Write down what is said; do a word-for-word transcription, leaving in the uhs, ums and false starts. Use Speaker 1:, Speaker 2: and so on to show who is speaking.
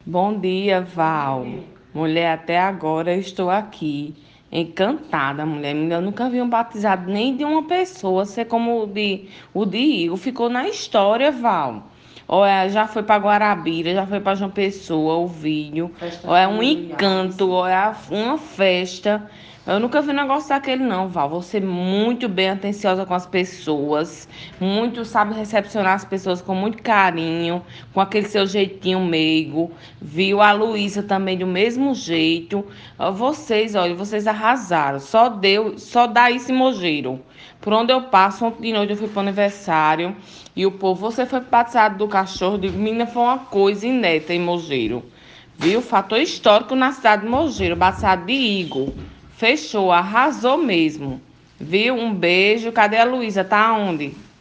Speaker 1: Bom dia, Val. Mulher, até agora eu estou aqui, encantada, mulher. Eu nunca vi um batizado nem de uma pessoa ser como o de, o de Igor. Ficou na história, Val. Olha, já foi para Guarabira, já foi para João Pessoa, o vídeo.
Speaker 2: Festa
Speaker 1: Olha, um
Speaker 2: familiares.
Speaker 1: encanto, olha, uma festa. Eu nunca vi um negócio daquele, não, Val. Você é muito bem atenciosa com as pessoas, muito sabe recepcionar as pessoas com muito carinho, com aquele seu jeitinho meigo. Viu a Luísa também do mesmo jeito. Ó, Vocês, olha, vocês arrasaram. Só deu, só dá esse mojeiro. Por onde eu passo, ontem de noite eu fui para o aniversário e o povo, você foi batizado do cachorro? Eu digo, menina, foi uma coisa inédita em Mogeiro. Viu? Fator histórico na cidade de Mogeiro, batizado de Igor. Fechou, arrasou mesmo. Viu? Um beijo. Cadê a Luísa? Tá onde?